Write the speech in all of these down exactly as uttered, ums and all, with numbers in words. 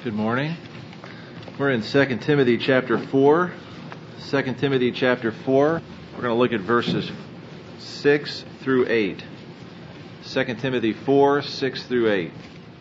Good morning. We're in Second Timothy chapter four. Second Timothy chapter four. We're going to look at verses six through eight. Second Timothy four, six through eight.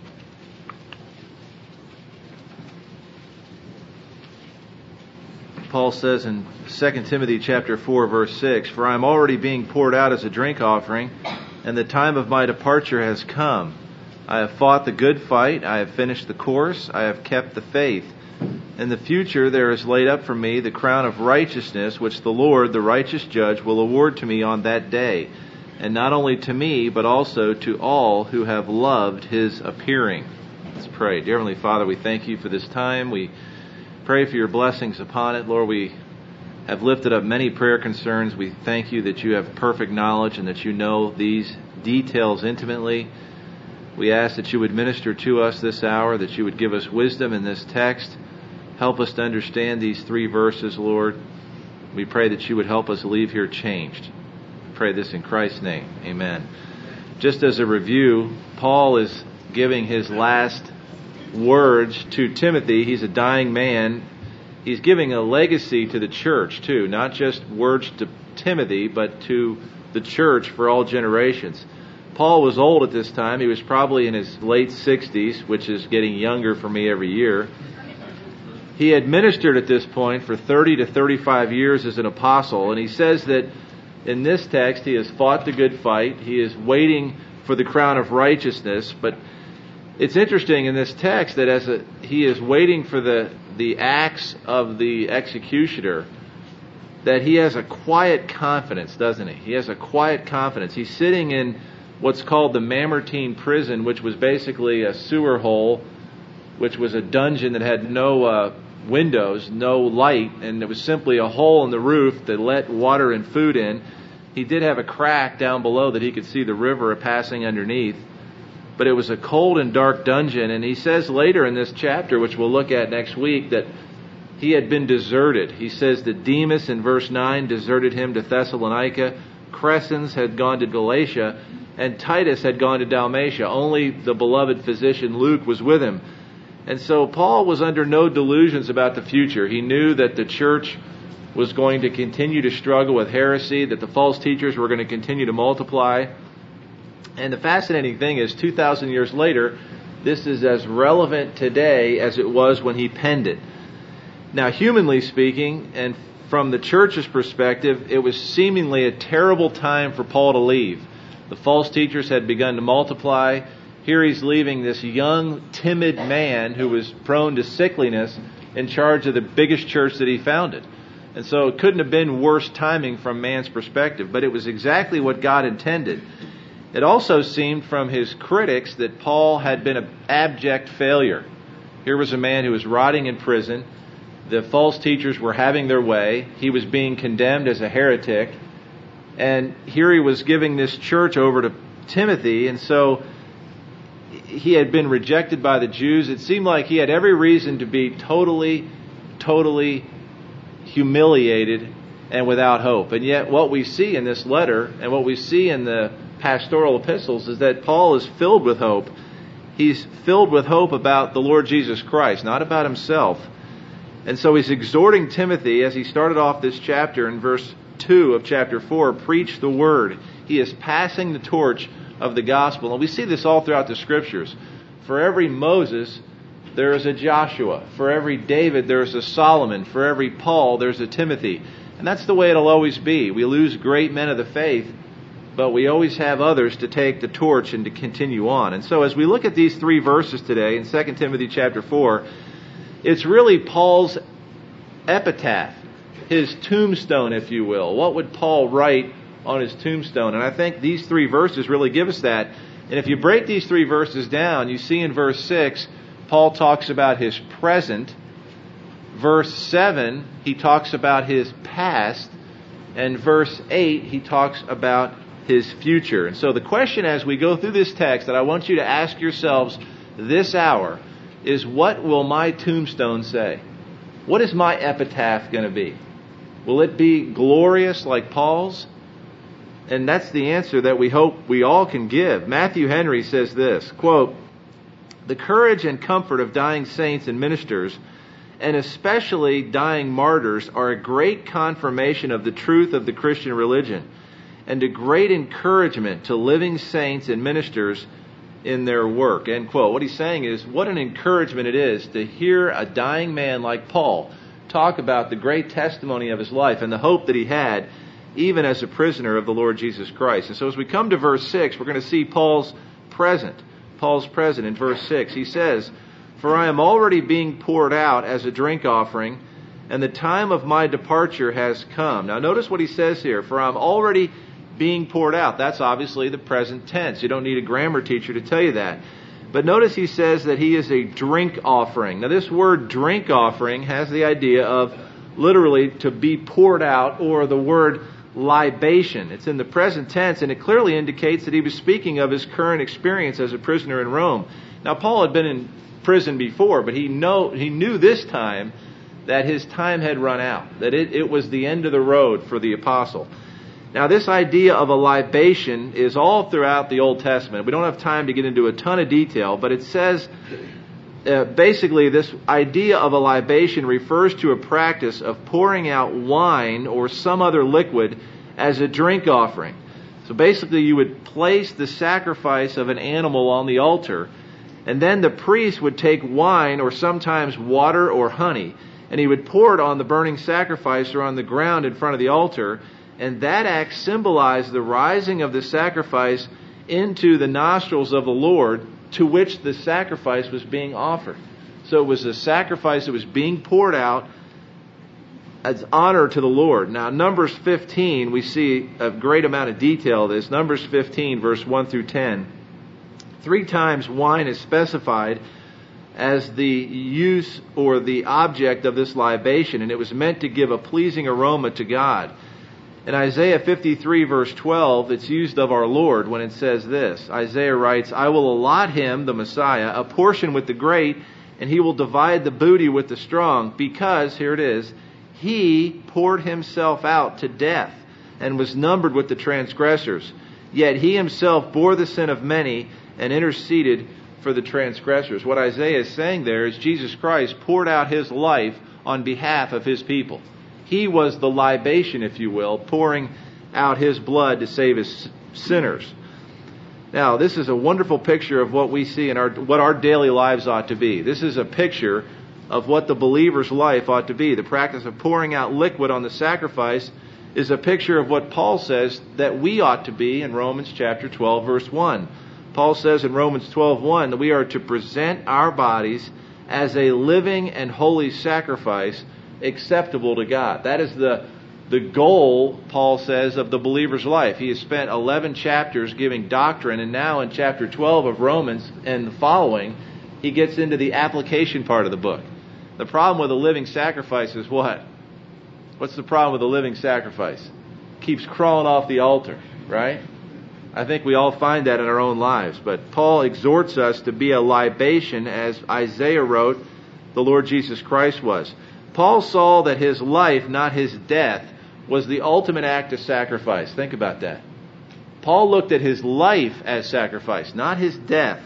Paul says in Second Timothy chapter four, verse six, "For I am already being poured out as a drink offering, and the time of my departure has come. I have fought the good fight, I have finished the course, I have kept the faith. In the future there is laid up for me the crown of righteousness, which the Lord, the righteous judge, will award to me on that day, and not only to me, but also to all who have loved his appearing." Let's pray. Dear Heavenly Father, we thank you for this time. We pray for your blessings upon it. Lord, we have lifted up many prayer concerns. We thank you that you have perfect knowledge and that you know these details intimately. We ask that you would minister to us this hour, that you would give us wisdom in this text. Help us to understand these three verses, Lord. We pray that you would help us leave here changed. We pray this in Christ's name. Amen. Just as a review, Paul is giving his last words to Timothy. He's a dying man. He's giving a legacy to the church, too. Not just words to Timothy, but to the church for all generations. Paul was old at this time. He was probably in his late sixties, which is getting younger for me every year. He had ministered at this point for thirty to thirty-five years as an apostle, and he says that in this text he has fought the good fight. He is waiting for the crown of righteousness. But it's interesting in this text that as a, he is waiting for the, the axe of the executioner, that he has a quiet confidence, doesn't he? He has a quiet confidence. He's sitting in what's called the Mamertine prison, which was basically a sewer hole, which was a dungeon that had no uh, windows, no light, and it was simply a hole in the roof that let water and food in. He did have a crack down below that he could see the river passing underneath, but it was a cold and dark dungeon. And he says later in this chapter, which we'll look at next week, that he had been deserted. He says that Demas, in verse nine, deserted him to Thessalonica. Crescens had gone to Galatia, and Titus had gone to Dalmatia. Only the beloved physician Luke was with him. And so Paul was under no delusions about the future. He knew that the church was going to continue to struggle with heresy, that the false teachers were going to continue to multiply. And the fascinating thing is, two thousand years later, this is as relevant today as it was when he penned it. Now, humanly speaking, and from the church's perspective, it was seemingly a terrible time for Paul to leave. The false teachers had begun to multiply. Here he's leaving this young, timid man who was prone to sickliness in charge of the biggest church that he founded. And so it couldn't have been worse timing from man's perspective, but it was exactly what God intended. It also seemed from his critics that Paul had been an abject failure. Here was a man who was rotting in prison. The false teachers were having their way. He was being condemned as a heretic. And here he was giving this church over to Timothy, and so he had been rejected by the Jews. It seemed like he had every reason to be totally, totally humiliated and without hope. And yet what we see in this letter and what we see in the pastoral epistles is that Paul is filled with hope. He's filled with hope about the Lord Jesus Christ, not about himself. And so he's exhorting Timothy, as he started off this chapter in verse two of chapter four, preach the word. He is passing the torch of the gospel. And we see this all throughout the scriptures. For every Moses, there is a Joshua. For every David, there is a Solomon. For every Paul, there's a Timothy. And that's the way it'll always be. We lose great men of the faith, but we always have others to take the torch and to continue on. And so as we look at these three verses today in Second Timothy chapter four, it's really Paul's epitaph, his tombstone, if you will. What would Paul write on his tombstone? And I think these three verses really give us that. And if you break these three verses down, you see in verse six, Paul talks about his present. Verse seven, he talks about his past. And verse eight, he talks about his future. And so the question as we go through this text that I want you to ask yourselves this hour is, what will my tombstone say? What is my epitaph going to be? Will it be glorious like Paul's? And that's the answer that we hope we all can give. Matthew Henry says this, quote, The courage and comfort of dying saints and ministers, and especially dying martyrs, are a great confirmation of the truth of the Christian religion, and a great encouragement to living saints and ministers in their work. End quote. What he's saying is, what an encouragement it is to hear a dying man like Paul talk about the great testimony of his life and the hope that he had, even as a prisoner of the Lord Jesus Christ. And so as we come to verse six, we're going to see Paul's present. Paul's present in verse six. He says, "For I am already being poured out as a drink offering, and the time of my departure has come." Now notice what he says here. For I'm already being poured out. That's obviously the present tense. You don't need a grammar teacher to tell you that. But notice he says that he is a drink offering. Now this word drink offering has the idea of literally to be poured out, or the word libation. It's in the present tense, and it clearly indicates that he was speaking of his current experience as a prisoner in Rome. Now Paul had been in prison before, but he know he knew this time that his time had run out, that it, it was the end of the road for the apostle. Now this idea of a libation is all throughout the Old Testament. We don't have time to get into a ton of detail, but it says uh, basically this idea of a libation refers to a practice of pouring out wine or some other liquid as a drink offering. So basically you would place the sacrifice of an animal on the altar, and then the priest would take wine or sometimes water or honey, and he would pour it on the burning sacrifice or on the ground in front of the altar. And that act symbolized the rising of the sacrifice into the nostrils of the Lord, to which the sacrifice was being offered. So it was a sacrifice that was being poured out as honor to the Lord. Now, Numbers fifteen, we see a great amount of detail of this. Numbers fifteen, verse one through ten. Three times wine is specified as the use or the object of this libation, and it was meant to give a pleasing aroma to God. In Isaiah fifty-three, verse twelve, it's used of our Lord when it says this. Isaiah writes, "I will allot him," the Messiah, "a portion with the great, and he will divide the booty with the strong, because," here it is, "he poured himself out to death, and was numbered with the transgressors. Yet he himself bore the sin of many, and interceded for the transgressors." What Isaiah is saying there is Jesus Christ poured out his life on behalf of his people. He was the libation, if you will, pouring out his blood to save his sinners. Now, this is a wonderful picture of what we see in our, what our daily lives ought to be. This is a picture of what the believer's life ought to be. The practice of pouring out liquid on the sacrifice is a picture of what Paul says that we ought to be in Romans chapter twelve, verse one. Paul says in Romans twelve one that we are to present our bodies as a living and holy sacrifice acceptable to God. That is the the goal, Paul says, of the believer's life. He has spent eleven chapters giving doctrine, and now in chapter twelve of Romans and the following, he gets into the application part of the book. The problem with a living sacrifice is what? What's the problem with a living sacrifice? It keeps crawling off the altar, right? I think we all find that in our own lives. But Paul exhorts us to be a libation, as Isaiah wrote the Lord Jesus Christ was. Paul saw that his life, not his death, was the ultimate act of sacrifice. Think about that. Paul looked at his life as sacrifice, not his death.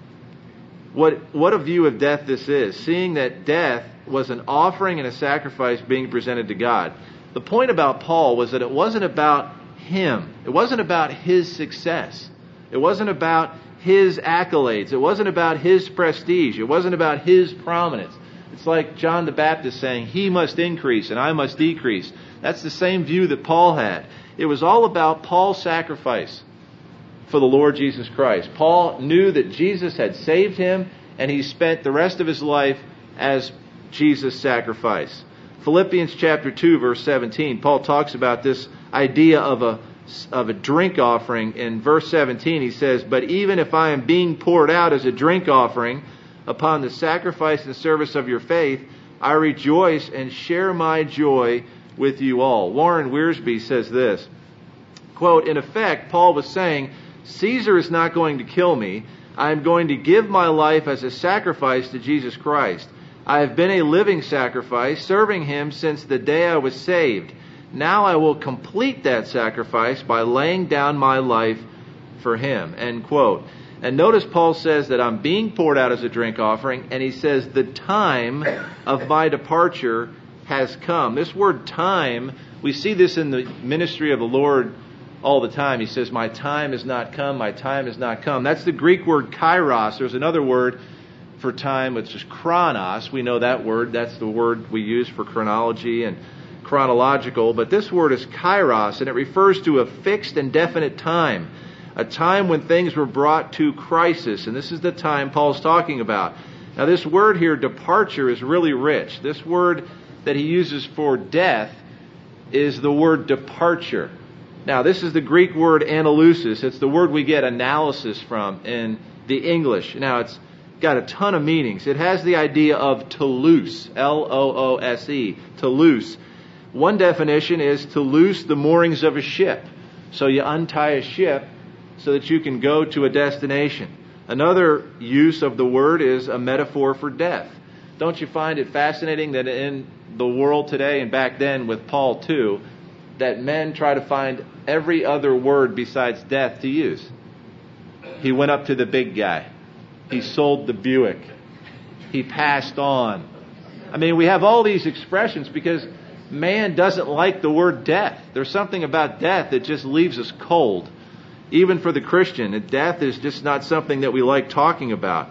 What, what a view of death this is, seeing that death was an offering and a sacrifice being presented to God. The point about Paul was that it wasn't about him. It wasn't about his success. It wasn't about his accolades. It wasn't about his prestige. It wasn't about his prominence. It's like John the Baptist saying, "He must increase and I must decrease." That's the same view that Paul had. It was all about Paul's sacrifice for the Lord Jesus Christ. Paul knew that Jesus had saved him, and he spent the rest of his life as Jesus' sacrifice. Philippians chapter two, verse seventeen, Paul talks about this idea of a of a drink offering. In verse seventeen, he says, "But even if I am being poured out as a drink offering upon the sacrifice and service of your faith, I rejoice and share my joy with you all." Warren Wiersbe says this, quote, "In effect, Paul was saying, Caesar is not going to kill me. I am going to give my life as a sacrifice to Jesus Christ. I have been a living sacrifice, serving him since the day I was saved. Now I will complete that sacrifice by laying down my life for him." End quote. And notice Paul says that I'm being poured out as a drink offering, and he says the time of my departure has come. This word time, we see this in the ministry of the Lord all the time. He says, my time has not come, my time has not come. That's the Greek word kairos. There's another word for time, which is chronos. We know that word. That's the word we use for chronology and chronological. But this word is kairos, and it refers to a fixed and definite time. A time when things were brought to crisis. And this is the time Paul's talking about. Now this word here, departure, is really rich. This word that he uses for death is the word departure. Now this is the Greek word analusis. It's the word we get analysis from in the English. Now it's got a ton of meanings. It has the idea of to loose, L O O S E, to loose. One definition is to loose the moorings of a ship. So you untie a ship so that you can go to a destination. Another use of the word is a metaphor for death. Don't you find it fascinating that in the world today, and back then with Paul too, that men try to find every other word besides death to use? He went up to the big guy. He sold the Buick. He passed on. I mean, we have all these expressions because man doesn't like the word death. There's something about death that just leaves us cold. Even for the Christian, death is just not something that we like talking about.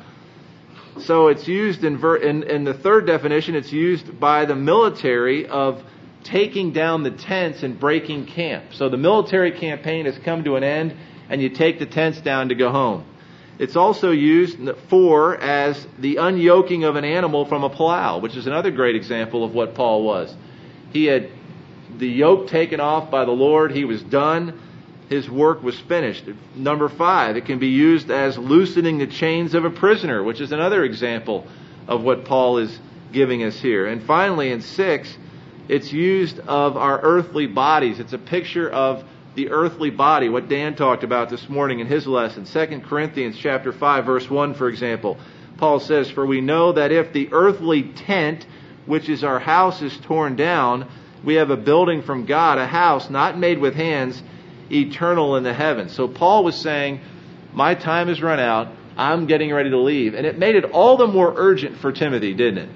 So it's used in, ver- in, in the third definition, it's used by the military of taking down the tents and breaking camp. So the military campaign has come to an end and you take the tents down to go home. It's also used for as the unyoking of an animal from a plow, which is another great example of what Paul was. He had the yoke taken off by the Lord. He was done. His work was finished. Number five, it can be used as loosening the chains of a prisoner, which is another example of what Paul is giving us here. And finally, in six, it's used of our earthly bodies. It's a picture of the earthly body, what Dan talked about this morning in his lesson. Second Corinthians chapter five, verse one, for example. Paul says, for we know that if the earthly tent, which is our house, is torn down, we have a building from God, a house not made with hands, eternal in the heavens. So Paul was saying, my time has run out. I'm getting ready to leave. And it made it all the more urgent for Timothy, didn't it?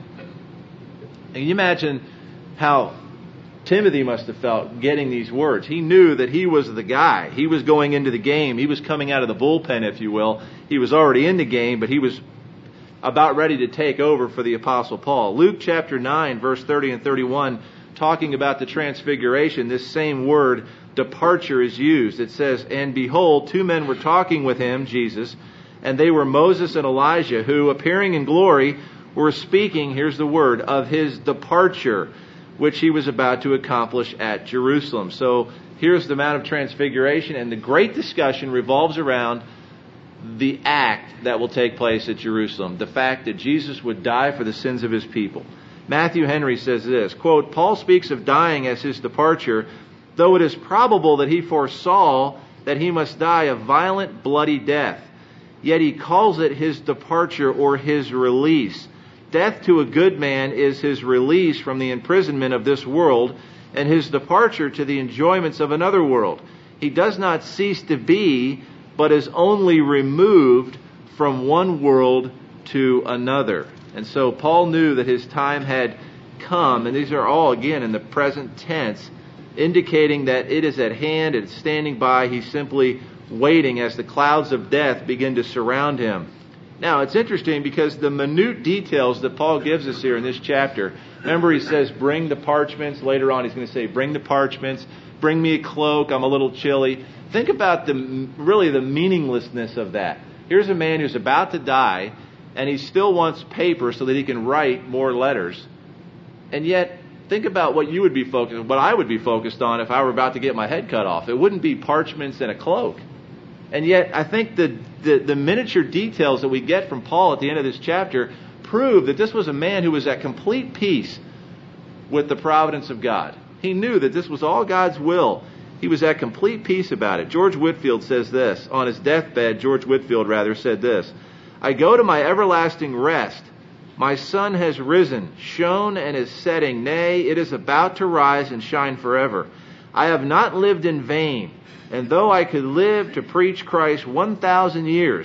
And can you imagine how Timothy must have felt getting these words? He knew that he was the guy. He was going into the game. He was coming out of the bullpen, if you will. He was already in the game, but he was about ready to take over for the Apostle Paul. Luke chapter nine, verse thirty and thirty-one, talking about the transfiguration, this same word, departure, is used. It says, and behold, two men were talking with him, Jesus, and they were Moses and Elijah, who, appearing in glory, were speaking, here's the word, of his departure, which he was about to accomplish at Jerusalem. So here's the Mount of Transfiguration, and the great discussion revolves around the act that will take place at Jerusalem, the fact that Jesus would die for the sins of his people. Matthew Henry says this, quote, Paul speaks of dying as his departure, though it is probable that he foresaw that he must die a violent, bloody death. Yet he calls it his departure or his release. Death to a good man is his release from the imprisonment of this world and his departure to the enjoyments of another world. He does not cease to be, but is only removed from one world to another. And so Paul knew that his time had come, and these are all, again, in the present tense, indicating that it is at hand, it's standing by. He's simply waiting as the clouds of death begin to surround him. Now, it's interesting because the minute details that Paul gives us here in this chapter, remember he says, bring the parchments. Later on he's going to say, bring the parchments, bring me a cloak, I'm a little chilly. Think about the really the meaninglessness of that. Here's a man who's about to die, and he still wants paper so that he can write more letters. And yet, think about what you would be focused on, what I would be focused on if I were about to get my head cut off. It wouldn't be parchments and a cloak. And yet, I think the, the, the miniature details that we get from Paul at the end of this chapter prove that this was a man who was at complete peace with the providence of God. He knew that this was all God's will. He was at complete peace about it. George Whitefield says this. On his deathbed, George Whitefield, rather, said this, I go to my everlasting rest. My sun has risen, shone, and is setting. Nay, it is about to rise and shine forever. I have not lived in vain. And though I could live to preach Christ one thousand years,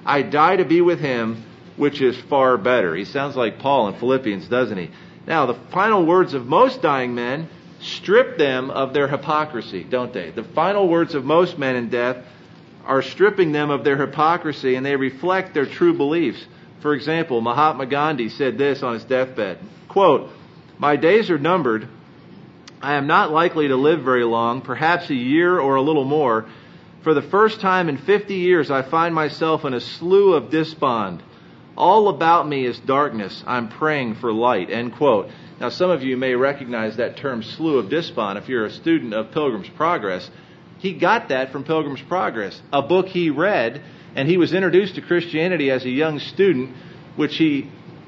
I die to be with him, which is far better. He sounds like Paul in Philippians, doesn't he? Now, the final words of most dying men strip them of their hypocrisy, don't they? The final words of most men in death are stripping them of their hypocrisy, and they reflect their true beliefs. For example, Mahatma Gandhi said this on his deathbed, quote, "My days are numbered. I am not likely to live very long, perhaps a year or a little more. For the first time in fifty years, I find myself in a slough of despond. All about me is darkness. I'm praying for light." End quote. Now, some of you may recognize that term, slough of despond, if you're a student of Pilgrim's Progress. He got that from Pilgrim's Progress, a book he read, and he was introduced to Christianity as a young student, which he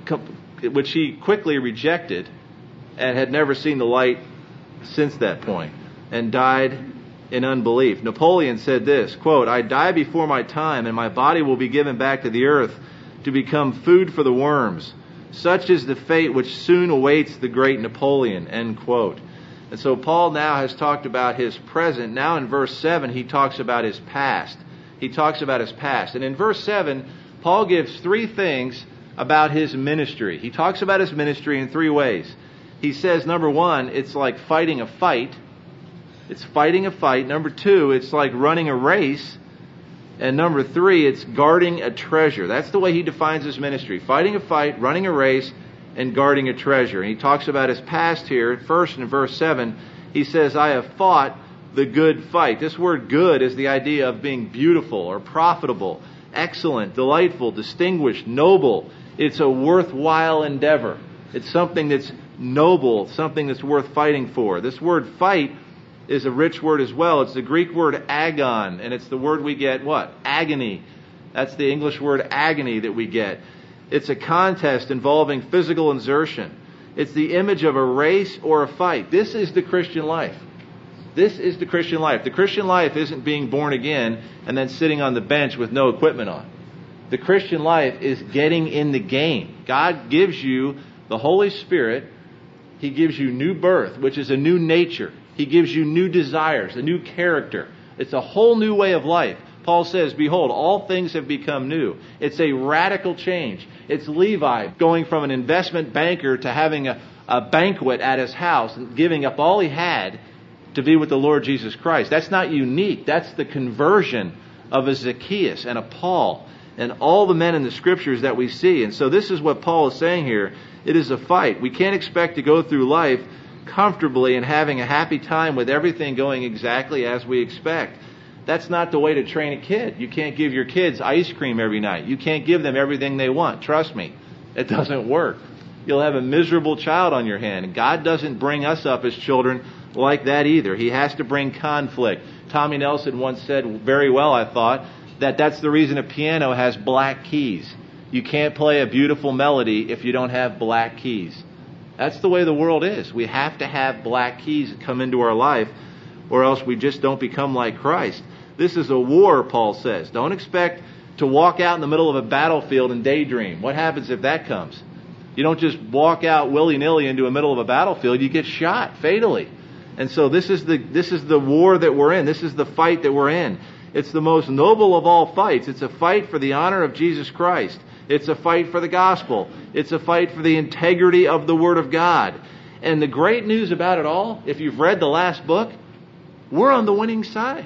which he quickly rejected and had never seen the light since that point, and died in unbelief. Napoleon said this, quote, "I die before my time, and my body will be given back to the earth to become food for the worms. Such is the fate which soon awaits the great Napoleon," end quote. And so Paul now has talked about his present. Now in verse seven, he talks about his past. He talks about his past. And in verse seven, Paul gives three things about his ministry. He talks about his ministry in three ways. He says, number one, it's like fighting a fight. It's fighting a fight. Number two, it's like running a race. And number three, it's guarding a treasure. That's the way he defines his ministry. Fighting a fight, running a race, and guarding a treasure. And he talks about his past here. First, in verse seven, he says, "I have fought the good fight." This word good is the idea of being beautiful or profitable, excellent, delightful, distinguished, noble. It's a worthwhile endeavor. It's something that's noble, something that's worth fighting for. This word fight is a rich word as well. It's the Greek word agon, and it's the word we get, what? Agony. That's the English word agony that we get. It's a contest involving physical exertion. It's the image of a race or a fight. This is the Christian life. This is the Christian life. The Christian life isn't being born again and then sitting on the bench with no equipment on. The Christian life is getting in the game. God gives you the Holy Spirit. He gives you new birth, which is a new nature. He gives you new desires, a new character. It's a whole new way of life. Paul says, "Behold, all things have become new." It's a radical change. It's Levi going from an investment banker to having a, a banquet at his house and giving up all he had to be with the Lord Jesus Christ. That's not unique. That's the conversion of a Zacchaeus and a Paul and all the men in the Scriptures that we see. And so this is what Paul is saying here. It is a fight. We can't expect to go through life comfortably and having a happy time with everything going exactly as we expect. That's not the way to train a kid. You can't give your kids ice cream every night. You can't give them everything they want. Trust me, it doesn't work. You'll have a miserable child on your hand. And God doesn't bring us up as children like that either. He has to bring conflict. Tommy Nelson once said very well, I thought, that that's the reason a piano has black keys. You can't play a beautiful melody if you don't have black keys. That's the way the world is. We have to have black keys that come into our life, or else we just don't become like Christ. This is a war, Paul says. Don't expect to walk out in the middle of a battlefield and daydream. What happens if that comes? You don't just walk out willy-nilly into the middle of a battlefield. You get shot fatally. And so this is the this is the war that we're in. This is the fight that we're in. It's the most noble of all fights. It's a fight for the honor of Jesus Christ. It's a fight for the gospel. It's a fight for the integrity of the Word of God. And the great news about it all, if you've read the last book, we're on the winning side.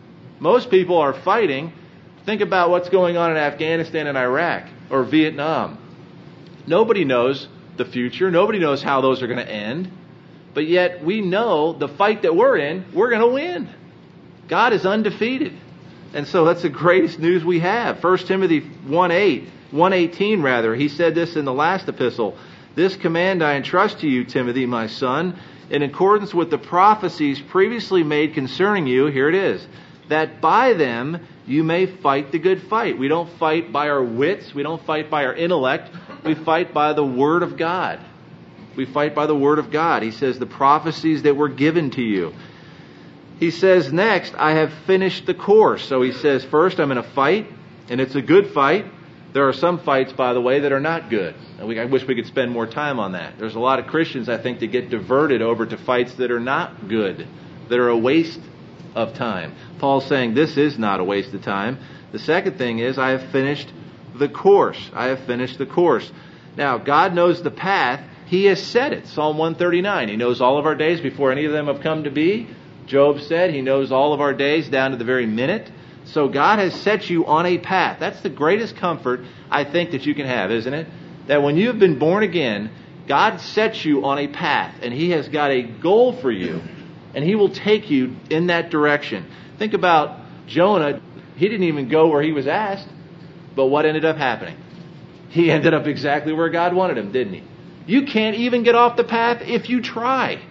Most people are fighting. Think about what's going on in Afghanistan and Iraq or Vietnam. Nobody knows the future. Nobody knows how those are going to end. But yet we know the fight that we're in, we're going to win. God is undefeated. And so that's the greatest news we have. First Timothy one eight, one eighteen rather, he said this in the last epistle. "This command I entrust to you, Timothy, my son, in accordance with the prophecies previously made concerning you," here it is, "that by them you may fight the good fight." We don't fight by our wits. We don't fight by our intellect. We fight by the Word of God. We fight by the Word of God. He says the prophecies that were given to you. He says next, "I have finished the course." So he says, first, I'm in a fight, and it's a good fight. There are some fights, by the way, that are not good. And we, I wish we could spend more time on that. There's a lot of Christians, I think, that get diverted over to fights that are not good, that are a waste of time. Paul's saying this is not a waste of time. The second thing is, I have finished the course. I have finished the course. Now, God knows the path. He has said it. Psalm one thirty-nine. He knows all of our days before any of them have come to be. Job said he knows all of our days down to the very minute. So God has set you on a path. That's the greatest comfort I think that you can have, isn't it? That when you have been born again, God sets you on a path, and He has got a goal for you, and He will take you in that direction. Think about Jonah. He didn't even go where he was asked, but what ended up happening? He ended up exactly where God wanted him, didn't he? You can't even get off the path if you try.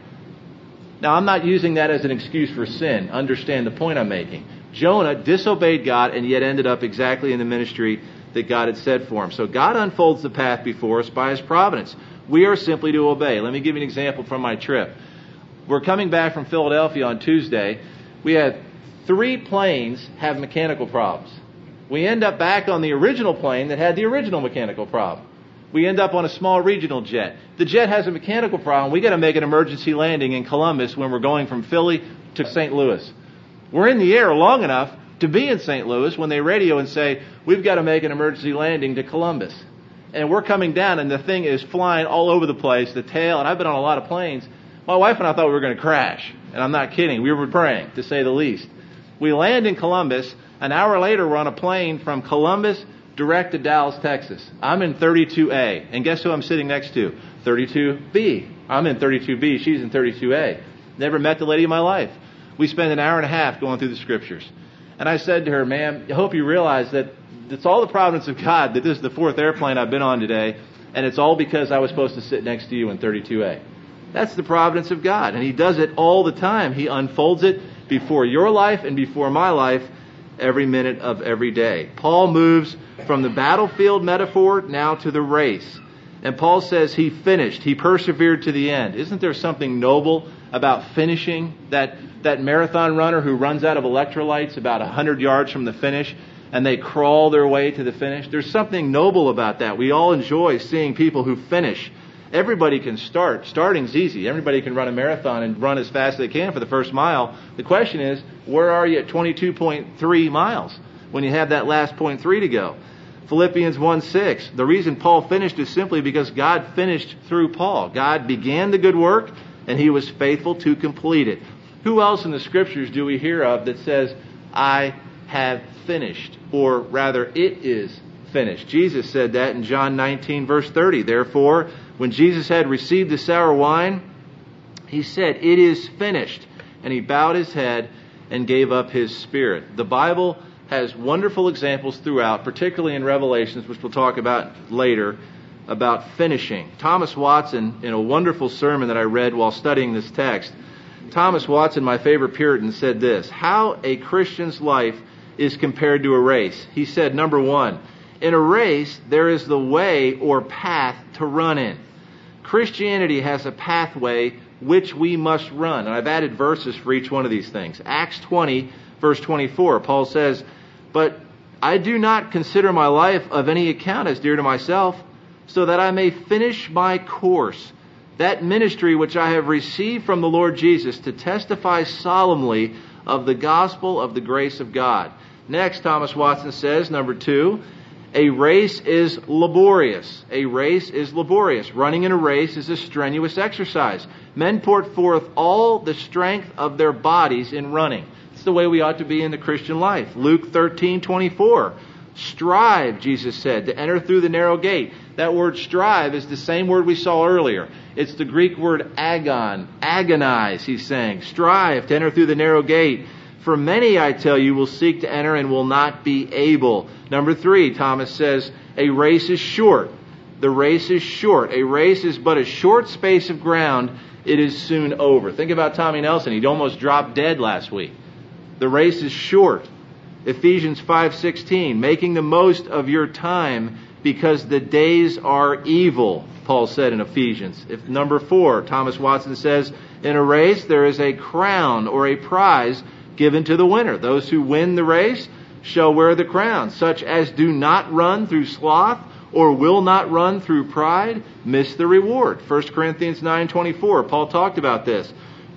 Now, I'm not using that as an excuse for sin. Understand the point I'm making. Jonah disobeyed God and yet ended up exactly in the ministry that God had set for him. So God unfolds the path before us by His providence. We are simply to obey. Let me give you an example from my trip. We're coming back from Philadelphia on Tuesday. We had three planes have mechanical problems. We end up back on the original plane that had the original mechanical problem. We end up on a small regional jet. The jet has a mechanical problem. We got to make an emergency landing in Columbus when we're going from Philly to Saint Louis. We're in the air long enough to be in Saint Louis when they radio and say, we've got to make an emergency landing to Columbus. And we're coming down and the thing is flying all over the place, the tail, and I've been on a lot of planes. My wife and I thought we were going to crash. And I'm not kidding. We were praying, to say the least. We land in Columbus. An hour later, we're on a plane from Columbus direct to Dallas, Texas. I'm in thirty-two A. And guess who I'm sitting next to? thirty-two B. I'm in thirty-two B. She's in thirty-two A. Never met the lady in my life. We spent an hour and a half going through the scriptures. And I said to her, ma'am, I hope you realize that it's all the providence of God that this is the fourth airplane I've been on today. And it's all because I was supposed to sit next to you in thirty-two A. That's the providence of God. And He does it all the time. He unfolds it before your life and before my life every minute of every day. Paul moves from the battlefield metaphor now to the race. And Paul says he finished. He persevered to the end. Isn't there something noble about finishing? That, that marathon runner who runs out of electrolytes about one hundred yards from the finish and they crawl their way to the finish. There's something noble about that. We all enjoy seeing people who finish. Everybody can start. Starting's easy. Everybody can run a marathon and run as fast as they can for the first mile. The question is, where are you at twenty-two point three miles when you have that last point three to go? Philippians one six. The reason Paul finished is simply because God finished through Paul. God began the good work and He was faithful to complete it. Who else in the scriptures do we hear of that says, I have finished? Or rather, it is finished. Jesus said that in John nineteen verse thirty. Therefore, when Jesus had received the sour wine, He said, it is finished. And He bowed His head and gave up His spirit. The Bible has wonderful examples throughout, particularly in Revelations, which we'll talk about later, about finishing. Thomas Watson, in a wonderful sermon that I read while studying this text, Thomas Watson, my favorite Puritan, said this: how a Christian's life is compared to a race. He said, number one, in a race, there is the way or path to run in. Christianity has a pathway which we must run. And I've added verses for each one of these things. Acts twenty, verse twenty-four, Paul says, but I do not consider my life of any account as dear to myself, so that I may finish my course, that ministry which I have received from the Lord Jesus, to testify solemnly of the gospel of the grace of God. Next, Thomas Watson says, number two, a race is laborious. A race is laborious. Running in a race is a strenuous exercise. Men put forth all the strength of their bodies in running. It's the way we ought to be in the Christian life. Luke thirteen twenty-four. Strive, Jesus said, to enter through the narrow gate. That word strive is the same word we saw earlier. It's the Greek word agon. Agonize, he's saying. Strive to enter through the narrow gate. For many, I tell you, will seek to enter and will not be able. Number three, Thomas says, a race is short. The race is short. A race is but a short space of ground. It is soon over. Think about Tommy Nelson. He'd almost dropped dead last week. The race is short. Ephesians five sixteen, making the most of your time because the days are evil, Paul said in Ephesians. If number four, Thomas Watson says, in a race there is a crown or a prize given to the winner. Those who win the race shall wear the crown. Such as do not run through sloth or will not run through pride miss the reward. First Corinthians nine twenty-four, Paul talked about this.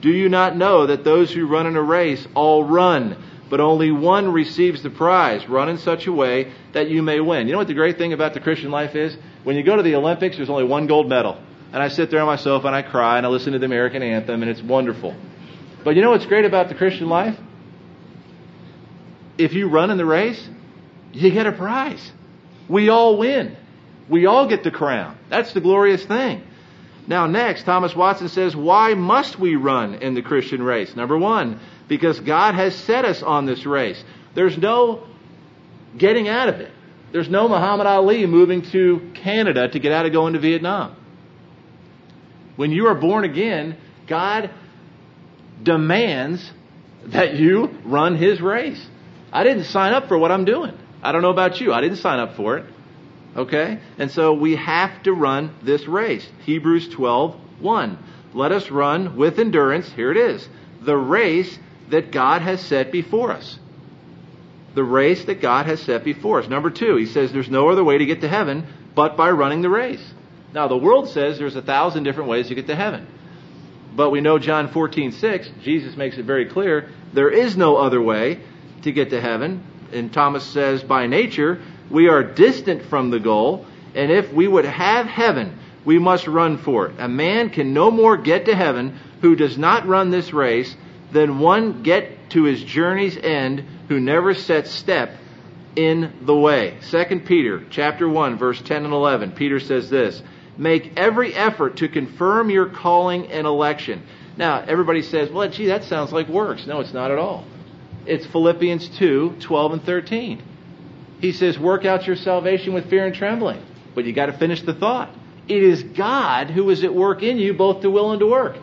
Do you not know that those who run in a race all run, but only one receives the prize? Run in such a way that you may win. You know what the great thing about the Christian life is? When you go to the Olympics, there's only one gold medal. And I sit there on my sofa and I cry and I listen to the American anthem and it's wonderful. But you know what's great about the Christian life? If you run in the race, you get a prize. We all win. We all get the crown. That's the glorious thing. Now next, Thomas Watson says, why must we run in the Christian race? Number one, because God has set us on this race. There's no getting out of it. There's no Muhammad Ali moving to Canada to get out of going to Vietnam. When you are born again, God demands that you run His race. I didn't sign up for what I'm doing. I don't know about you. I didn't sign up for it. Okay? And so we have to run this race. Hebrews twelve one. Let us run with endurance, here it is, the race that God has set before us. The race that God has set before us. Number two, he says there's no other way to get to heaven but by running the race. Now, the world says there's a thousand different ways to get to heaven. But we know John fourteen six, Jesus makes it very clear, there is no other way to get to heaven. And Thomas says, by nature, we are distant from the goal, and if we would have heaven, we must run for it. A man can no more get to heaven who does not run this race than one get to his journey's end who never sets step in the way. Second Peter chapter one, verse ten and eleven. Peter says this, make every effort to confirm your calling and election. Now, everybody says, well, gee, that sounds like works. No, it's not at all. It's Philippians two, twelve and thirteen. He says, work out your salvation with fear and trembling. But you got to finish the thought. It is God who is at work in you, both to will and to work.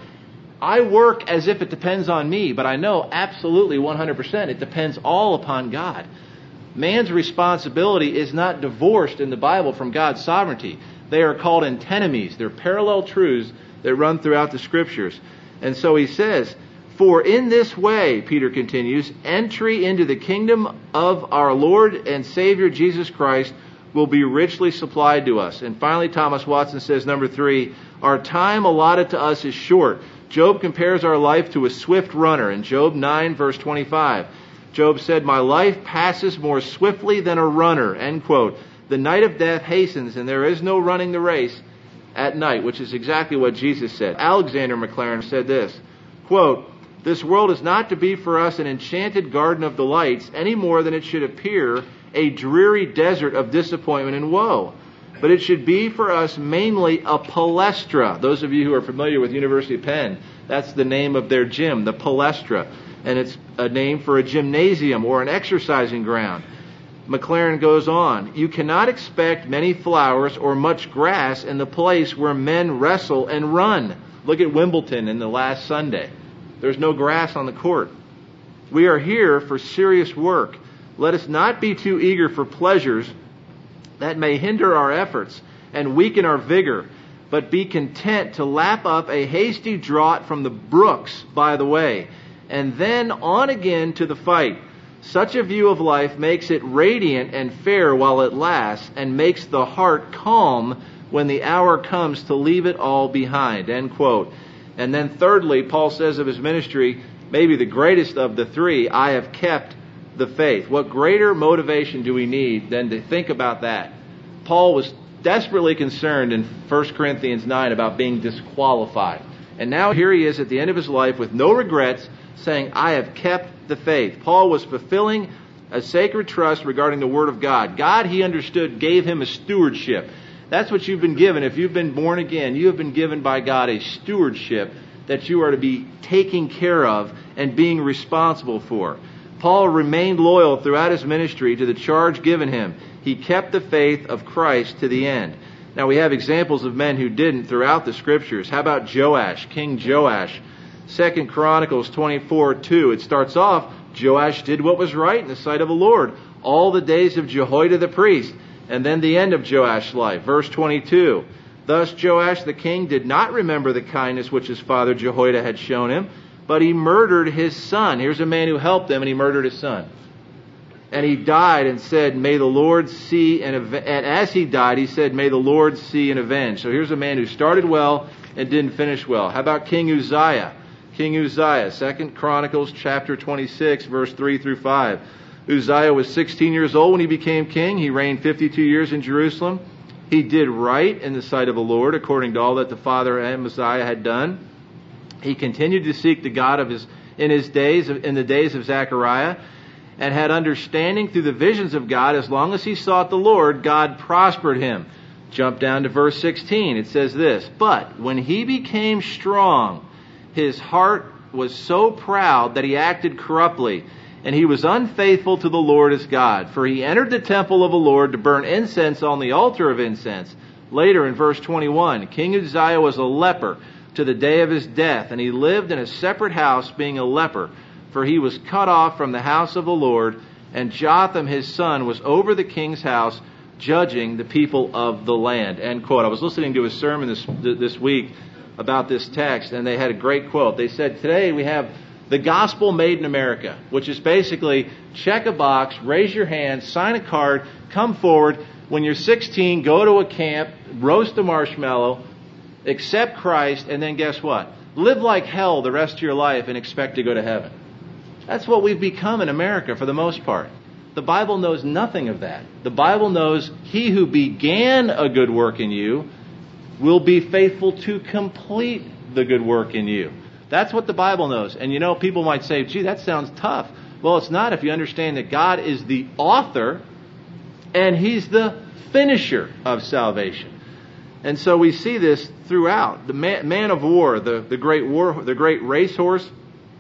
I work as if it depends on me, but I know absolutely one hundred percent it depends all upon God. Man's responsibility is not divorced in the Bible from God's sovereignty. They are called antinomies. They're parallel truths that run throughout the Scriptures. And so he says, for in this way, Peter continues, entry into the kingdom of our Lord and Savior Jesus Christ will be richly supplied to us. And finally, Thomas Watson says, number three, our time allotted to us is short. Job compares our life to a swift runner. In Job nine, verse twenty-five, Job said, my life passes more swiftly than a runner, end quote. The night of death hastens, and there is no running the race at night, which is exactly what Jesus said. Alexander Maclaren said this, quote, this world is not to be for us an enchanted garden of delights any more than it should appear a dreary desert of disappointment and woe. But it should be for us mainly a palestra. Those of you who are familiar with University of Penn, that's the name of their gym, the palestra. And it's a name for a gymnasium or an exercising ground. Maclaren goes on, you cannot expect many flowers or much grass in the place where men wrestle and run. Look at Wimbledon in the last Sunday. There's no grass on the court. We are here for serious work. Let us not be too eager for pleasures that may hinder our efforts and weaken our vigor, but be content to lap up a hasty draught from the brooks by the way, and then on again to the fight. Such a view of life makes it radiant and fair while it lasts, and makes the heart calm when the hour comes to leave it all behind, end quote. And then thirdly, Paul says of his ministry, maybe the greatest of the three, I have kept the faith. What greater motivation do we need than to think about that? Paul was desperately concerned in First Corinthians nine about being disqualified. And now here he is at the end of his life with no regrets, saying, I have kept the faith. Paul was fulfilling a sacred trust regarding the Word of God. God, he understood, gave him a stewardship. That's what you've been given. If you've been born again, you have been given by God a stewardship that you are to be taking care of and being responsible for. Paul remained loyal throughout his ministry to the charge given him. He kept the faith of Christ to the end. Now we have examples of men who didn't throughout the Scriptures. How about Joash, King Joash? Second Chronicles twenty-four two. It starts off, Joash did what was right in the sight of the Lord all the days of Jehoiada the priest. And then the end of Joash's life, verse twenty-two. Thus Joash the king did not remember the kindness which his father Jehoiada had shown him, but he murdered his son. Here's a man who helped him, and he murdered his son. And he died and said, may the Lord see and avenge. And as he died, he said, may the Lord see and avenge. So here's a man who started well and didn't finish well. How about King Uzziah? King Uzziah, Second Chronicles chapter twenty-six, verse three through five. Uzziah was sixteen years old when he became king. He reigned fifty-two years in Jerusalem. He did right in the sight of the Lord, according to all that the father Amaziah had done. He continued to seek the God of his in his days in the days of Zechariah, and had understanding through the visions of God. As long as he sought the Lord, God prospered him. Jump down to verse sixteen. It says this, "But when he became strong, his heart was so proud that he acted corruptly, and he was unfaithful to the Lord his God. For he entered the temple of the Lord to burn incense on the altar of incense." Later in verse twenty-one, King Uzziah was a leper to the day of his death, and he lived in a separate house, being a leper, for he was cut off from the house of the Lord, and Jotham his son was over the king's house, judging the people of the land. End quote. I was listening to a sermon this this week about this text, and they had a great quote. They said, today we have the gospel made in America, which is basically check a box, raise your hand, sign a card, come forward. When you're sixteen, go to a camp, roast a marshmallow, accept Christ, and then guess what? Live like hell the rest of your life and expect to go to heaven. That's what we've become in America for the most part. The Bible knows nothing of that. The Bible knows he who began a good work in you will be faithful to complete the good work in you. That's what the Bible knows. And you know, people might say, gee, that sounds tough. Well, it's not if you understand that God is the author and he's the finisher of salvation. And so we see this throughout. The man, man of war, the, the great war, the great racehorse.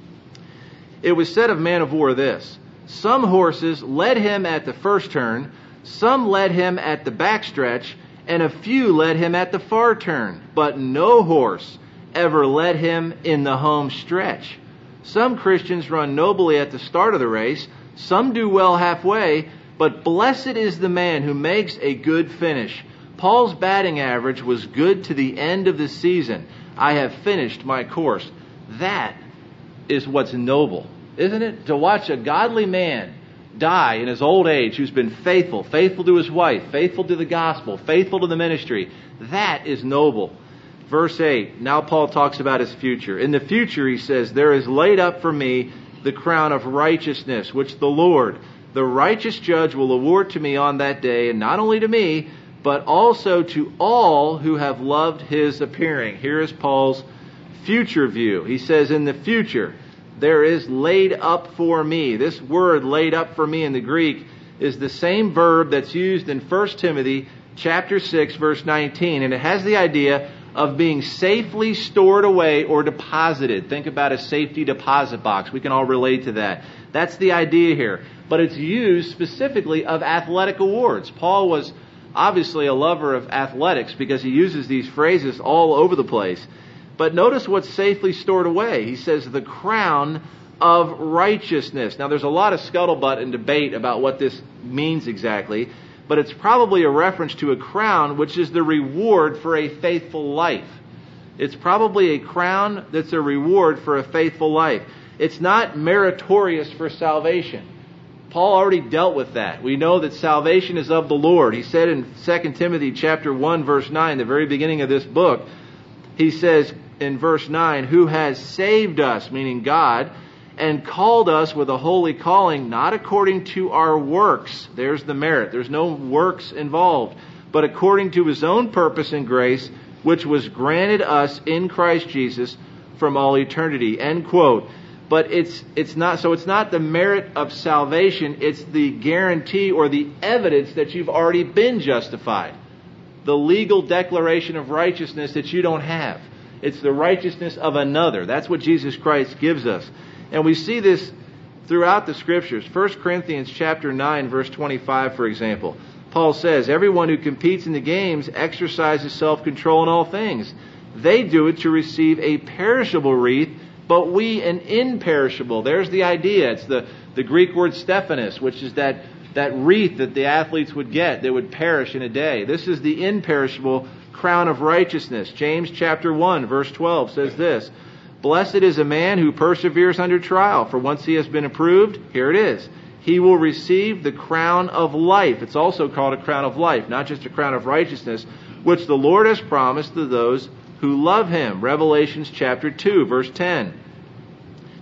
It was said of man of war this: some horses led him at the first turn, some led him at the backstretch, and a few led him at the far turn. But no horse ever led him in the home stretch. Some Christians run nobly at the start of the race, some do well halfway, but blessed is the man who makes a good finish. Paul's batting average was good to the end of the season. I have finished my course. That is what's noble, isn't it? To watch a godly man die in his old age who's been faithful, faithful to his wife, faithful to the gospel, faithful to the ministry. That is noble. Verse eight, now Paul talks about his future. In the future, he says, there is laid up for me the crown of righteousness, which the Lord, the righteous judge, will award to me on that day, and not only to me, but also to all who have loved his appearing. Here is Paul's future view. He says, in the future, there is laid up for me. This word laid up for me in the Greek is the same verb that's used in First Timothy chapter six, verse nineteen. And it has the idea of being safely stored away or deposited. Think about a safety deposit box. We can all relate to that. That's the idea here. But it's used specifically of athletic awards. Paul was obviously a lover of athletics because he uses these phrases all over the place. But notice what's safely stored away. He says the crown of righteousness. Now there's a lot of scuttlebutt and debate about what this means exactly, but it's probably a reference to a crown, which is the reward for a faithful life. It's probably a crown that's a reward for a faithful life. It's not meritorious for salvation. Paul already dealt with that. We know that salvation is of the Lord. He said in Second Timothy chapter one, verse nine, the very beginning of this book, he says in verse nine, who has saved us, meaning God, and called us with a holy calling, not according to our works. There's the merit. There's no works involved. But according to his own purpose and grace, which was granted us in Christ Jesus from all eternity. End quote. But it's it's not so it's not the merit of salvation, it's the guarantee or the evidence that you've already been justified. The legal declaration of righteousness that you don't have. It's the righteousness of another. That's what Jesus Christ gives us. And we see this throughout the scriptures. First Corinthians chapter nine, verse twenty-five, for example. Paul says, everyone who competes in the games exercises self-control in all things. They do it to receive a perishable wreath, but we an imperishable. There's the idea. It's the, the Greek word Stephanos, which is that, that wreath that the athletes would get. They would perish in a day. This is the imperishable crown of righteousness. James chapter one, verse twelve says this, blessed is a man who perseveres under trial, for once he has been approved, here it is, he will receive the crown of life. It's also called a crown of life, not just a crown of righteousness, which the Lord has promised to those who love him. Revelations chapter two, verse ten.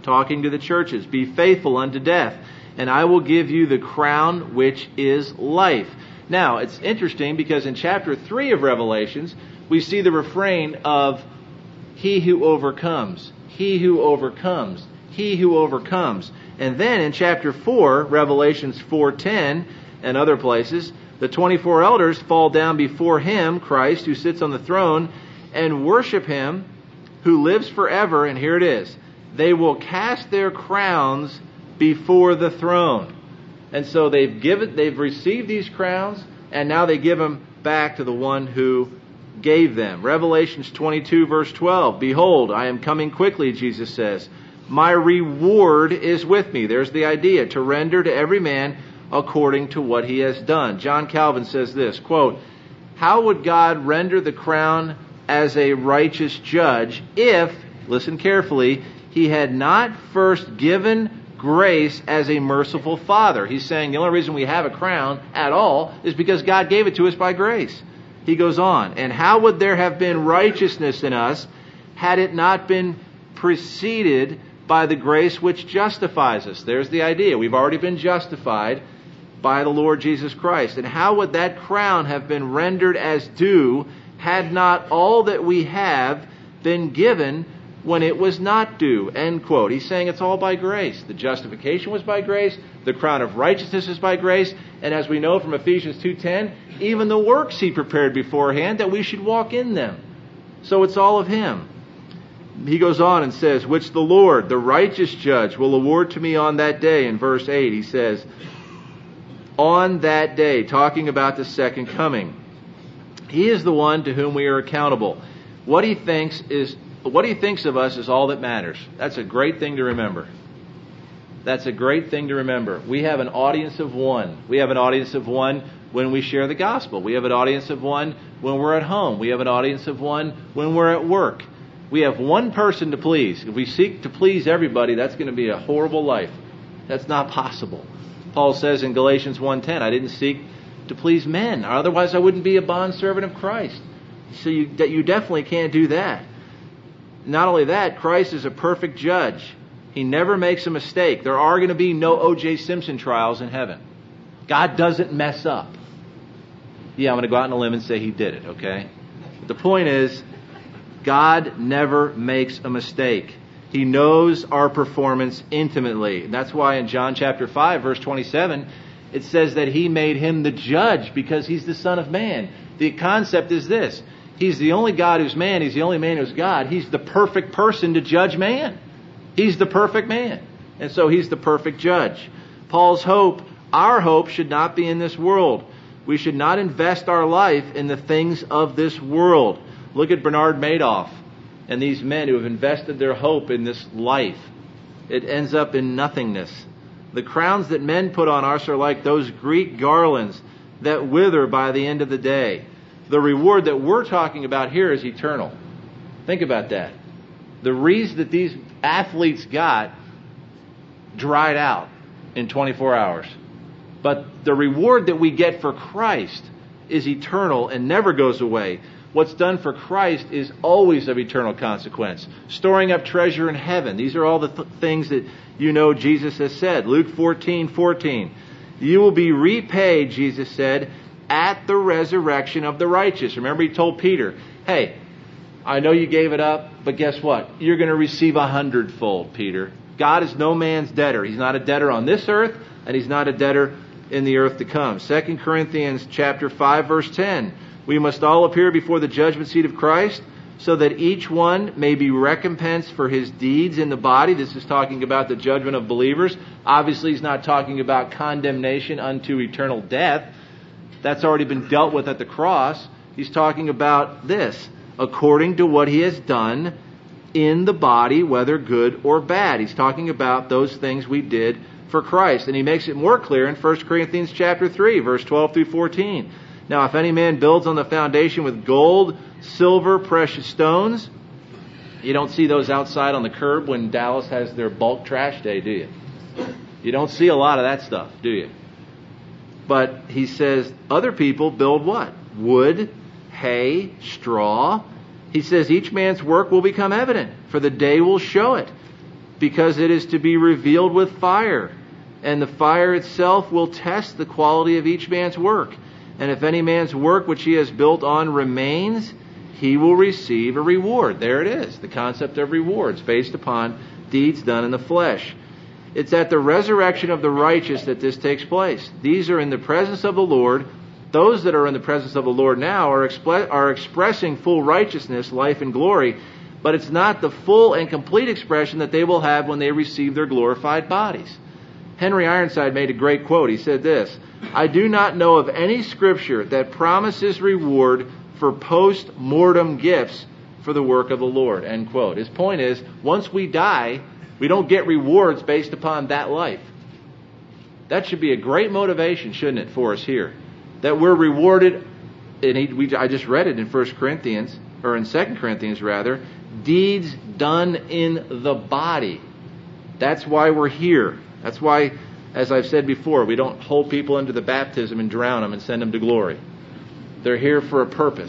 talking to the churches. Be faithful unto death, and I will give you the crown which is life. Now, it's interesting because in chapter three of Revelations, we see the refrain of he who overcomes, he who overcomes, he who overcomes. And then in chapter four, Revelations four ten, and other places, the twenty-four elders fall down before him, Christ, who sits on the throne, and worship him who lives forever. And here it is. They will cast their crowns before the throne. And so they've given, they've received these crowns, and now they give them back to the one who gave them. Revelations twenty-two verse twelve. Behold, I am coming quickly, Jesus says. My reward is with me. There's the idea, to render to every man according to what he has done. John Calvin says this, quote, how would God render the crown as a righteous judge if, listen carefully, he had not first given grace as a merciful Father? He's saying the only reason we have a crown at all is because God gave it to us by grace. He goes on, and how would there have been righteousness in us had it not been preceded by the grace which justifies us? There's the idea. We've already been justified by the Lord Jesus Christ. And how would that crown have been rendered as due had not all that we have been given when it was not due? End quote. He's saying it's all by grace. The justification was by grace. The crown of righteousness is by grace. And as we know from Ephesians two ten, even the works he prepared beforehand that we should walk in them. So it's all of him. He goes on and says, which the Lord, the righteous judge, will award to me on that day. In verse eight, he says, on that day, talking about the second coming. He is the one to whom we are accountable. What he thinks is, what he thinks of us is all that matters. That's a great thing to remember. That's a great thing to remember. We have an audience of one. We have an audience of one when we share the gospel. We have an audience of one when we're at home. We have an audience of one when we're at work. We have one person to please. If we seek to please everybody, that's going to be a horrible life. That's not possible. Paul says in Galatians one ten, I didn't seek to please men, otherwise I wouldn't be a bondservant of Christ. So you, that you definitely can't do that. Not only that, Christ is a perfect judge. He never makes a mistake. There are going to be no O J Simpson trials in heaven. God doesn't mess up. Yeah, I'm going to go out on a limb and say he did it, okay? But the point is, God never makes a mistake. He knows our performance intimately. And that's why in John chapter five, verse twenty-seven, it says that he made him the judge because he's the Son of Man. The concept is this. He's the only God who's man. He's the only man who's God. He's the perfect person to judge man. He's the perfect man. And so he's the perfect judge. Paul's hope, our hope, should not be in this world. We should not invest our life in the things of this world. Look at Bernard Madoff and these men who have invested their hope in this life. It ends up in nothingness. The crowns that men put on us are like those Greek garlands that wither by the end of the day. The reward that we're talking about here is eternal. Think about that. The wreaths that these athletes got dried out in twenty-four hours. But the reward that we get for Christ is eternal and never goes away. What's done for Christ is always of eternal consequence. Storing up treasure in heaven. These are all the th- things that you know Jesus has said. Luke fourteen fourteen. You will be repaid, Jesus said, at the resurrection of the righteous. Remember, he told Peter, hey, I know you gave it up, but guess what? You're going to receive a hundredfold, Peter. God is no man's debtor. He's not a debtor on this earth, and he's not a debtor in the earth to come. Second Corinthians chapter five, verse ten. We must all appear before the judgment seat of Christ, so that each one may be recompensed for his deeds in the body. This is talking about the judgment of believers. Obviously, he's not talking about condemnation unto eternal death. That's already been dealt with at the cross. He's talking about this, according to what he has done in the body, whether good or bad. He's talking about those things we did for Christ. And he makes it more clear in First Corinthians chapter three, verse twelve through fourteen. Now, if any man builds on the foundation with gold, silver, precious stones, you don't see those outside on the curb when Dallas has their bulk trash day, do you? You don't see a lot of that stuff, do you? But he says other people build what? Wood, hay, straw. He says each man's work will become evident, for the day will show it. because it is to be revealed with fire, and the fire itself will test the quality of each man's work. And if any man's work which he has built on remains, he will receive a reward. There it is, the concept of rewards based upon deeds done in the flesh. It's at the resurrection of the righteous that this takes place. These are in the presence of the Lord. Those that are in the presence of the Lord now are, expre- are expressing full righteousness, life, and glory, but it's not the full and complete expression that they will have when they receive their glorified bodies. Henry Ironside made a great quote. He said this, "I do not know of any scripture that promises reward for post-mortem gifts for the work of the Lord." End quote. His point is, once we die, we don't get rewards based upon that life. That should be a great motivation, shouldn't it, for us here? That we're rewarded, and he, we, I just read it in First Corinthians, or in Second Corinthians rather, deeds done in the body. That's why we're here. That's why, as I've said before, we don't hold people into the baptism and drown them and send them to glory. They're here for a purpose.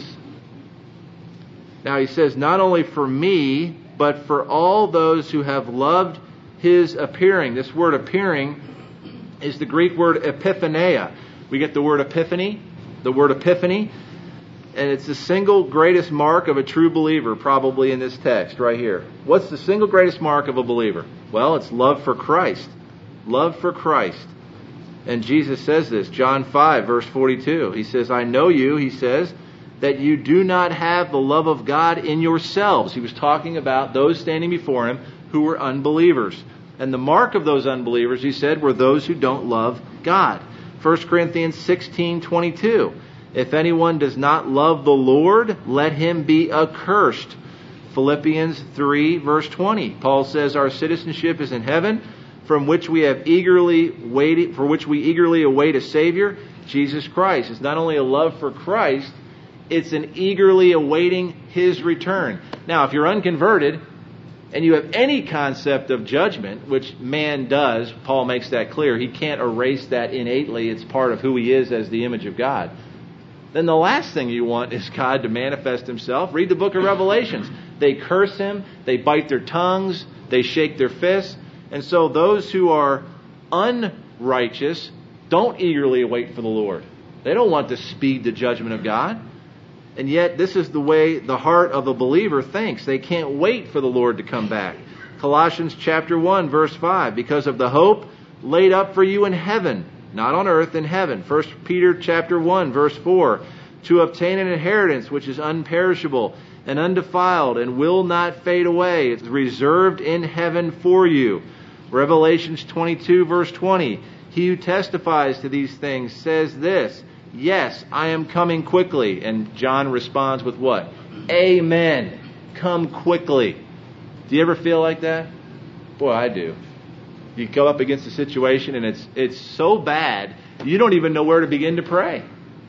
Now he says, not only for me, but for all those who have loved his appearing. This word appearing is the Greek word epiphaneia. We get the word epiphany, the word epiphany, and it's the single greatest mark of a true believer, probably in this text right here. What's the single greatest mark of a believer? Well, it's love for Christ. Love for Christ. And Jesus says this, John five, verse forty-two. He says, I know you, he says, that you do not have the love of God in yourselves. He was talking about those standing before him who were unbelievers. And the mark of those unbelievers, he said, were those who don't love God. First Corinthians sixteen twenty-two. If anyone does not love the Lord, let him be accursed. Philippians three, verse twenty. Paul says our citizenship is in heaven, from which we have eagerly waited, for which we eagerly await a Savior, Jesus Christ. It's not only a love for Christ, it's an eagerly awaiting his return. Now, if you're unconverted and you have any concept of judgment, which man does, Paul makes that clear, he can't erase that innately, it's part of who he is as the image of God, then the last thing you want is God to manifest himself. Read the book of Revelations. They curse him, they bite their tongues, they shake their fists. And so those who are unrighteous don't eagerly await for the Lord. They don't want to speed the judgment of God. And yet this is the way the heart of a believer thinks. They can't wait for the Lord to come back. Colossians chapter one, verse five, because of the hope laid up for you in heaven, not on earth, in heaven. First Peter chapter one, verse four, to obtain an inheritance which is unperishable and undefiled and will not fade away. It's reserved in heaven for you. Revelations twenty-two, verse twenty, he who testifies to these things says this, yes, I am coming quickly. And John responds with what? Amen. Come quickly. Do you ever feel like that? Boy, I do. You come up against a situation and it's it's so bad, you don't even know where to begin to pray.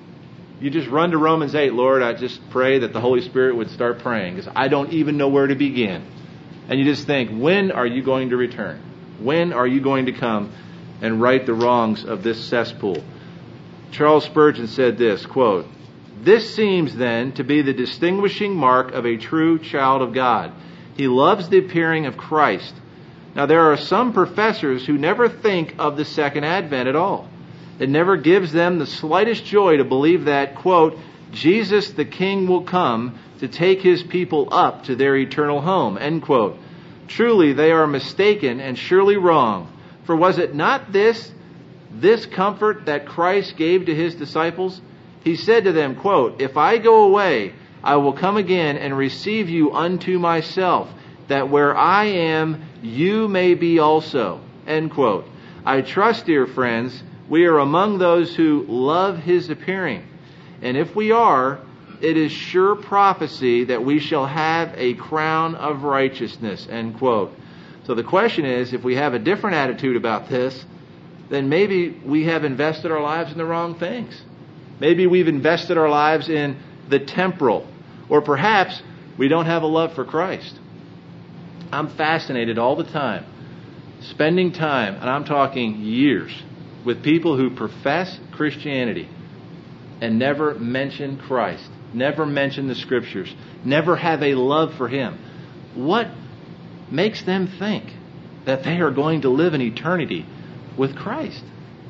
You just run to Romans eight, Lord, I just pray that the Holy Spirit would start praying, because I don't even know where to begin. And you just think, when are you going to return? When are you going to come and right the wrongs of this cesspool? Charles Spurgeon said this, quote, this seems then to be the distinguishing mark of a true child of God. He loves the appearing of Christ. Now there are some professors who never think of the second advent at all. It never gives them the slightest joy to believe that, quote, Jesus the King will come to take his people up to their eternal home, end quote. Truly they are mistaken and surely wrong. For was it not this, this comfort that Christ gave to his disciples? He said to them, quote, if I go away, I will come again and receive you unto myself, that where I am, you may be also, end quote. I trust, dear friends, we are among those who love his appearing. And if we are, it is sure prophecy that we shall have a crown of righteousness, end quote. So the question is, if we have a different attitude about this, then maybe we have invested our lives in the wrong things. Maybe we've invested our lives in the temporal. Or perhaps we don't have a love for Christ. I'm fascinated all the time, spending time, and I'm talking years, with people who profess Christianity and never mention Christ, never mention the Scriptures, never have a love for him. What makes them think that they are going to live an eternity with Christ.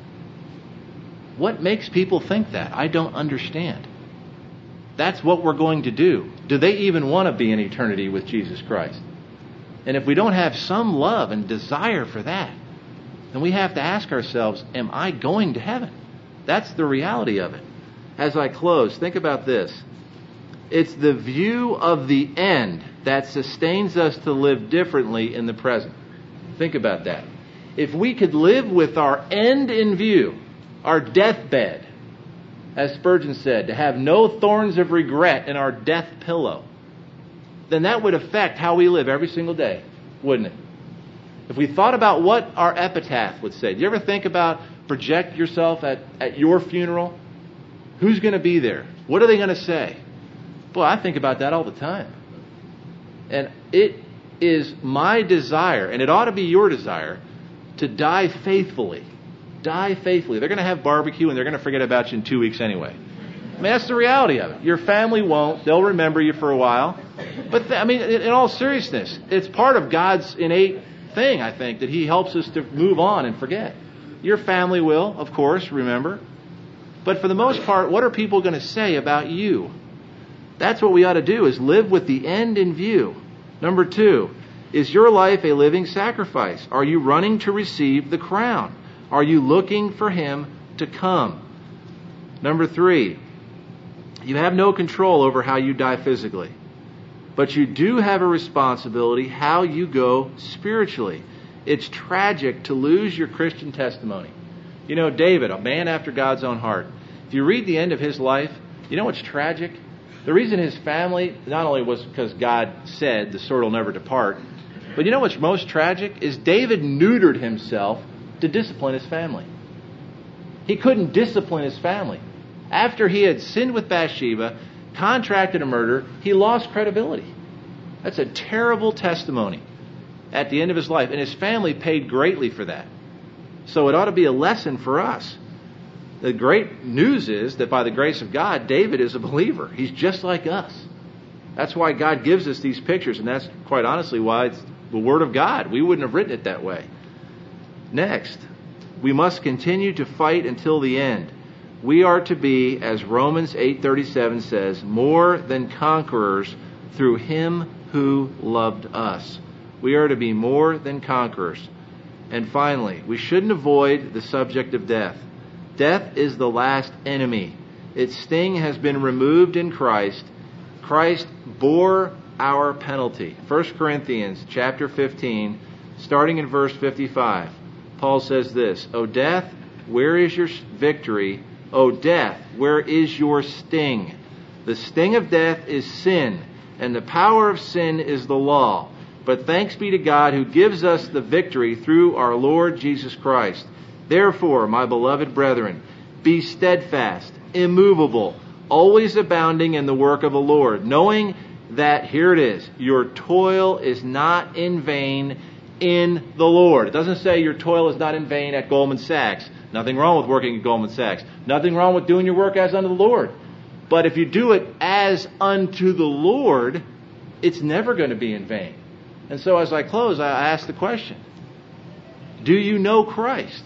What makes people think that? I don't understand. That's what we're going to do. Do they even want to be in eternity with Jesus Christ? And if we don't have some love and desire for that, then we have to ask ourselves, am I going to heaven? That's the reality of it. As I close, think about this. It's the view of the end that sustains us to live differently in the present. Think about that. If we could live with our end in view, our deathbed, as Spurgeon said, to have no thorns of regret in our death pillow, then that would affect how we live every single day, wouldn't it? If we thought about what our epitaph would say, do you ever think about project yourself at, at your funeral? Who's going to be there? What are they going to say? Boy, I think about that all the time. And it is my desire, and it ought to be your desire, to die faithfully. Die faithfully. They're going to have barbecue and they're going to forget about you in two weeks anyway. I mean, that's the reality of it. Your family won't. They'll remember you for a while. But, th- I mean, in, in all seriousness, it's part of God's innate thing, I think, that He helps us to move on and forget. Your family will, of course, remember. But for the most part, what are people going to say about you? That's what we ought to do, is live with the end in view. Number two, is your life a living sacrifice? Are you running to receive the crown? Are you looking for Him to come? Number three, you have no control over how you die physically, but you do have a responsibility how you go spiritually. It's tragic to lose your Christian testimony. You know, David, a man after God's own heart, if you read the end of his life, you know what's tragic? The reason his family, not only was because God said the sword will never depart, but you know what's most tragic is David neutered himself to discipline his family. He couldn't discipline his family. After he had sinned with Bathsheba, contracted a murder, he lost credibility. That's a terrible testimony at the end of his life, and his family paid greatly for that. So it ought to be a lesson for us. The great news is that by the grace of God, David is a believer. He's just like us. That's why God gives us these pictures, and that's quite honestly why it's the Word of God. We wouldn't have written it that way. Next, we must continue to fight until the end. We are to be, as Romans eight thirty-seven says, more than conquerors through Him who loved us. We are to be more than conquerors. And finally, we shouldn't avoid the subject of death. Death is the last enemy. Its sting has been removed in Christ. Christ bore our penalty. First Corinthians chapter fifteen, starting in verse fifty-five. Paul says this, O death, where is your victory? O death, where is your sting? The sting of death is sin, and the power of sin is the law. But thanks be to God who gives us the victory through our Lord Jesus Christ. Therefore, my beloved brethren, be steadfast, immovable, always abounding in the work of the Lord, knowing that, here it is, your toil is not in vain in the Lord. It doesn't say your toil is not in vain at Goldman Sachs. Nothing wrong with working at Goldman Sachs. Nothing wrong with doing your work as unto the Lord. But if you do it as unto the Lord, it's never going to be in vain. And so as I close, I ask the question, do you know Christ?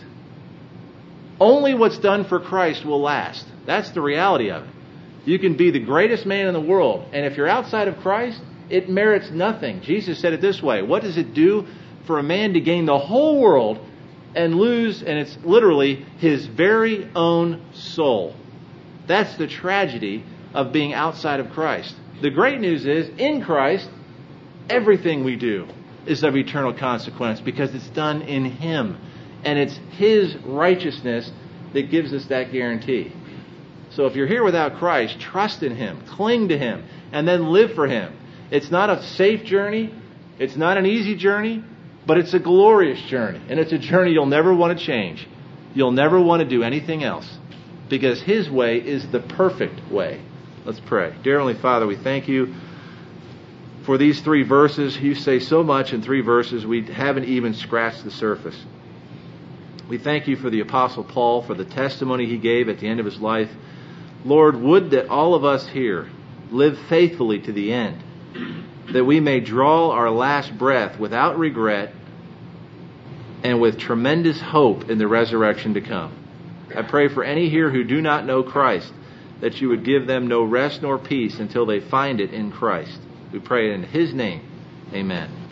Only what's done for Christ will last. That's the reality of it. You can be the greatest man in the world, and if you're outside of Christ, it merits nothing. Jesus said it this way, what does it do for a man to gain the whole world and lose, and it's literally his very own soul? That's the tragedy of being outside of Christ. The great news is, in Christ, everything we do is of eternal consequence because it's done in Him. And it's His righteousness that gives us that guarantee. So if you're here without Christ, trust in Him, cling to Him, and then live for Him. It's not a safe journey. It's not an easy journey, but it's a glorious journey. And it's a journey you'll never want to change. You'll never want to do anything else because His way is the perfect way. Let's pray. Dear Heavenly Father, we thank You for these three verses. You say so much in three verses, we haven't even scratched the surface. We thank You for the Apostle Paul, for the testimony he gave at the end of his life. Lord, would that all of us here live faithfully to the end, that we may draw our last breath without regret, and with tremendous hope in the resurrection to come. I pray for any here who do not know Christ, that you would give them no rest nor peace until they find it in Christ. We pray in His name. Amen.